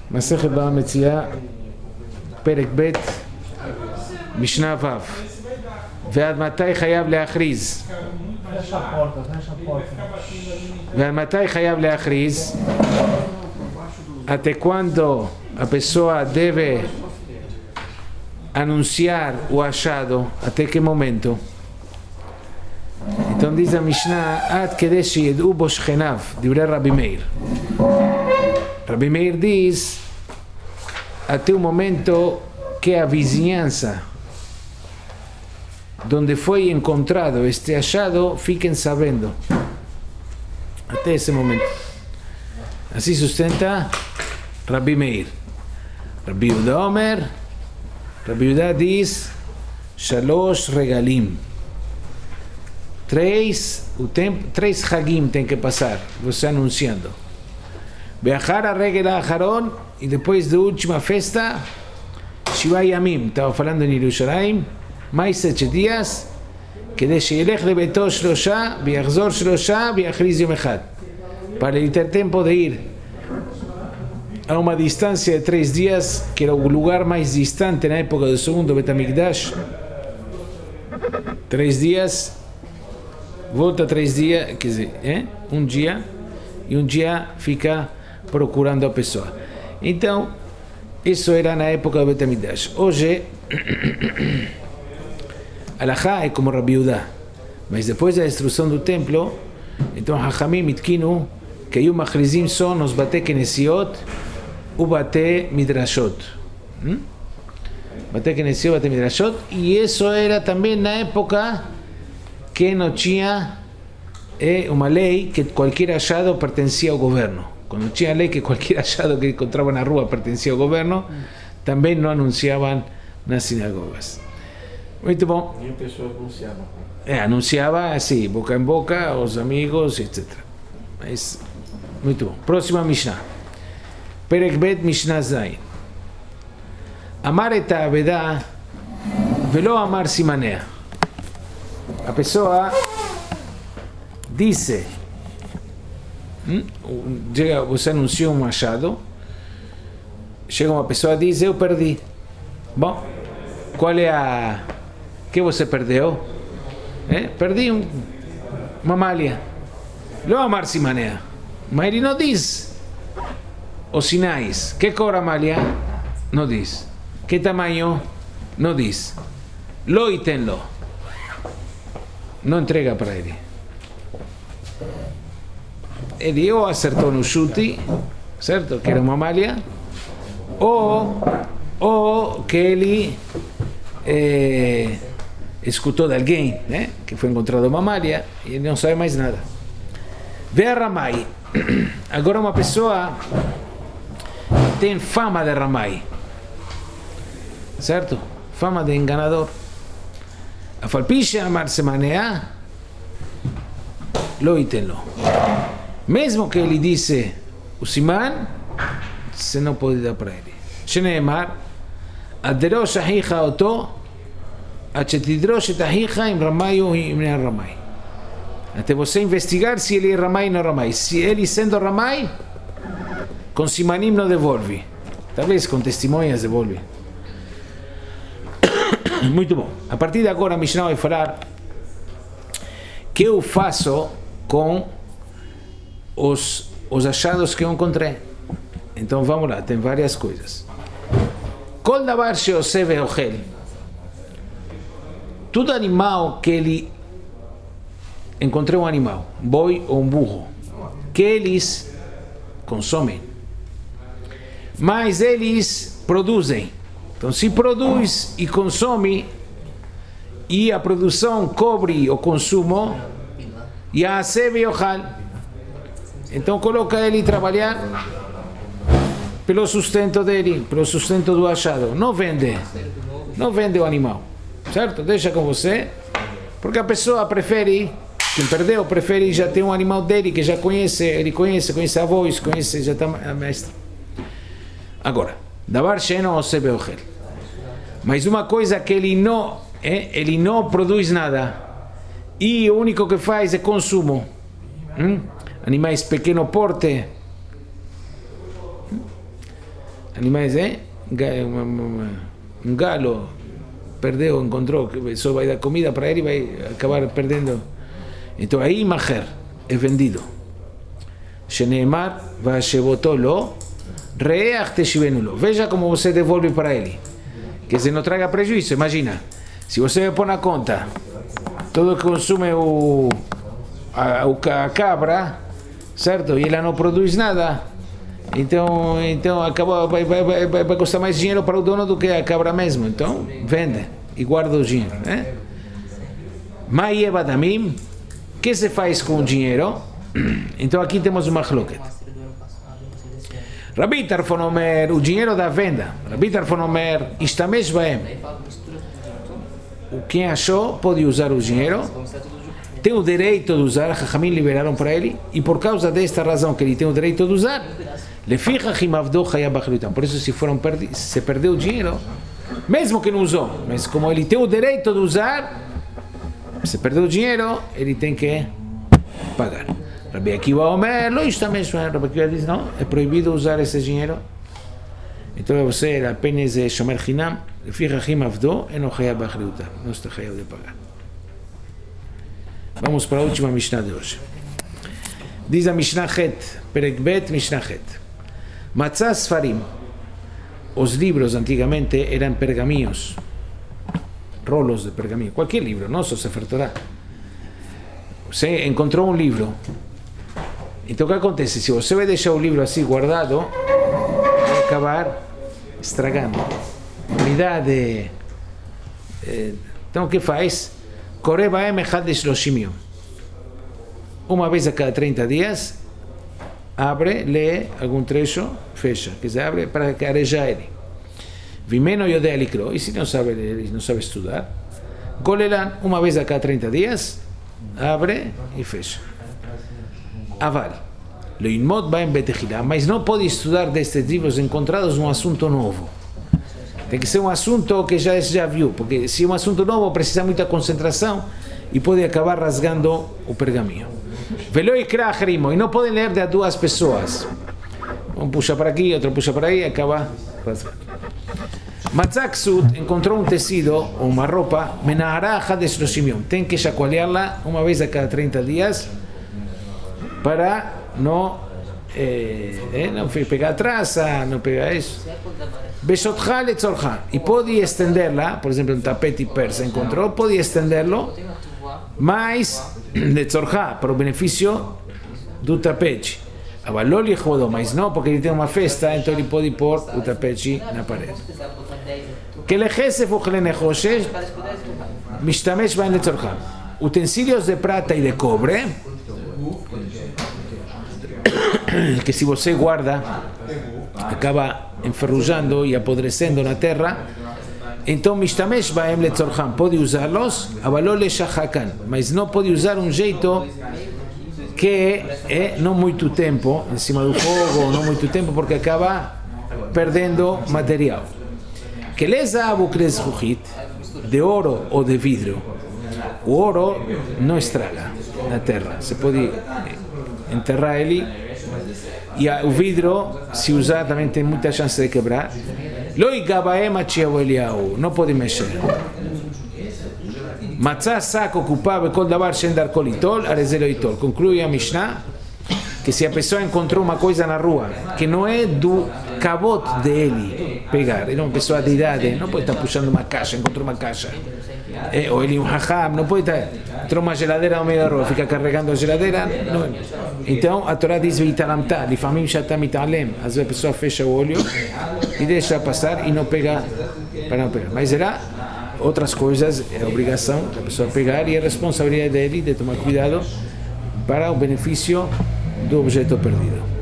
Masechet Bava Metzia, Perek Bet, Mishnah Vav. ועד מתי חייב להכריז? ועד מתי חייב להכריז? Até quando a pessoa deve anunciar o achado? Até que momento? Então diz a Mishnah, Ad כדי שידעו בו שכניו, דברי רבי מאיר. Rabi Meir diz, até o momento que a vizinhança donde foi encontrado este achado, fiquem sabendo. Até esse momento. Assim sustenta Rabi Meir. Rabi Yehuda Omer, Rabi Yehuda diz, Shalosh regalim. Três hagim tem que passar, você anunciando. Beachar a regel acharon, e depois da última festa, Shiva Yamim, estava falando em Yerushalayim, mais 7 dias, כדי שילך לביתו 3 ויחזור 3 ויכריז יום אחד. Para ele ter tempo de ir a uma distância de 3 dias, que era o lugar mais distante na época do segundo Bet HaMikdash. 3 dias, volta 3 dias, quer dizer, um dia, e um dia fica procurando a pessoa. Então, isso era na época do Bet HaMikdash. Hoje, Alahá é como Rabi Yehuda, mas depois da destruição do templo, então Hachamim itquinu que היו מכריזים só nos בתי כנסיות ובתי מדרשות. בתי כנסיות ובתי מדרשות, e isso era também na época que não tinha uma lei que qualquer achado pertencia ao governo. Quando tinha lei que qualquer achado que encontrava na rua pertencia ao governo, também não anunciavam nas sinagogas. Muito bom. E a pessoa anunciava. Anunciava assim, boca em boca, aos amigos, etc. Mas, muito bom. Próxima Mishnah. Perek Bet Mishnah Zayin. Amar et ha'avedah velo amar simanea. A pessoa disse, você anunciou um achado, chega uma pessoa e diz, eu perdi. Bom, qual é a... que você perdeu? Perdi uma malha. Lo amar simanea. Mas ele não diz os sinais. Que cor a malha? Não diz. Que tamanho? Não diz. Lo itenlo. Não entrega para ele. Ele ou acertou no chute, certo? Que era uma malha, ou que ele escutou de alguém, né? Que foi encontrado uma malha e ele não sabe mais nada. Vê a Ramai. Agora uma pessoa tem fama de Ramai, certo? Fama de enganador. A falpicha amar semanea lo itenlo. Mesmo que ele disse o siman, você não pode dar para ele. Sheneemar adrosh ahicha oto achetidrosh et ahicha im ramai ou im ne ramai. Até você investigar se ele é ramai ou não ramai. Se ele sendo ramai, com simanim não devolve. Talvez com testemunhas devolve. Muito bom. A partir de agora a Mishnah vai falar que eu faço com os achados que eu encontrei. Então vamos lá, tem várias coisas. Kol davar sheoseh ve'ochel. Todo animal que ele encontrei um animal, um boi ou um burro, que eles consomem, mas eles produzem. Então, se produz e consome, e a produção cobre o consumo, ya'aseh ve'yochal. Então, coloca ele trabalhar pelo sustento dele, pelo sustento do achado. Não vende o animal, certo? Deixa com você, porque a pessoa prefere, quem perdeu, prefere já ter um animal dele que já conhece, ele conhece a voz, conhece, já está a mestra. Agora, davar she'eno oseh be'ochel. Mas uma coisa que ele não produz nada, e o único que faz é consumo. Animais pequeno porte. Animais, um galo perdeu, encontrou, que só vai dar comida para ele e vai acabar perdendo. Então aí maher é vendido. Sheneemar vashevotolo reach teshivenulo. Veja como você devolve para ele, que se não traga prejuízo. Imagina, se você põe na conta tudo que consome a cabra, certo? E ela não produz nada, então acaba, vai custar mais dinheiro para o dono do que a cabra mesmo. Então vende e guarda o dinheiro, né? Maieva damim, o que se faz com o dinheiro? Então aqui temos uma hloket. Rabi Tarfon Omer, o dinheiro da venda. Rabi Tarfon Omer, ishtamesh baem. Quem achou pode usar o dinheiro, tem o direito de usar. Chachamim liberaram para ele, e por causa desta razão que ele tem o direito de usar, por isso se perdeu o dinheiro, mesmo que não usou, mas como ele tem o direito de usar, se perdeu o dinheiro, ele tem que pagar. Rabi Akiva Omer, não está mesmo. Rabi Akiva diz, não, é proibido usar esse dinheiro. Então você apenas é shomer chinam, não está chayav de pagar. Vamos para a última Mishnah de hoje. Diz a Mishnah Het, Perek Bet, Mishnah Het. Matzah Sfarim. Os livros antigamente eram pergaminhos, rolos de pergaminho, qualquer livro, não só Sefer Torah. Você encontrou um livro. Então o que acontece? Se você vai deixar o livro assim guardado, vai acabar estragando. Umidade. Então o que faz? Korebaem echad shloshim yom. Uma vez a cada 30 dias, abre, lê algum trecho, fecha. Quer dizer, abre para arejar ele. Vimeno yodea likro. E se não sabe ler, não sabe estudar, golelan, uma vez a cada 30 dias, abre e fecha. Aval. Lo inmod baem betechila. Mas não pode estudar destes livros encontrados um assunto novo. Tem que ser um assunto que já viu, porque se é um assunto novo precisa muita concentração e pode acabar rasgando o pergaminho. Veloi kra achrimo, e não podem ler de duas pessoas. Um puxa para aqui, outro puxa para aí, acaba rasgando. Matzaksut encontrou um tecido ou uma roupa, menahara hades loshimion. Tem que chacoalhá-la uma vez a cada 30 dias para não pegar traça, não pegar isso. Beshotcha letzorcha. E pode estender-la, por exemplo, um tapete persa encontrou, pode estender-lo, mas letzorcha, para o benefício do tapete. Avalol yechodo, mas não, porque ele tem uma festa, então ele pode pôr o tapete na parede. Que lechesef o chenechoshes, mishtamesh bain letzorcha. Utensílios de prata e de cobre, que se você guarda, acaba enferrujando e apodrecendo na terra, então mishtamesh baem letzorcham, pode usá-los, avalol leshachakan, mas não pode usar um jeito que é não muito tempo em cima do fogo, não muito tempo, porque acaba perdendo material. Que lezavu kresruchit, de ouro ou de vidro, o ouro não estraga na terra, você pode enterrar ele. E o vidro, se usar, também tem muita chance de quebrar. Não pode mexer. Matzah saco ocupado kol davar shendar kolitol, arezeloitol. Conclui a Mishnah que se a pessoa encontrou uma coisa na rua que não é do cabot dele pegar, ele é uma pessoa de idade, não pode estar puxando uma caixa, encontrou uma caixa. Ou ele é um hacham, não pode estar, entrou uma geladeira no meio da rua, fica carregando a geladeira. Não. Então a Torá diz vitalamta, lifamim shata mitalem, às vezes a pessoa fecha o olho e deixa passar e não pega, para não pegar. Mas era outras coisas, é a obrigação da pessoa pegar e a responsabilidade dele de tomar cuidado para o benefício do objeto perdido.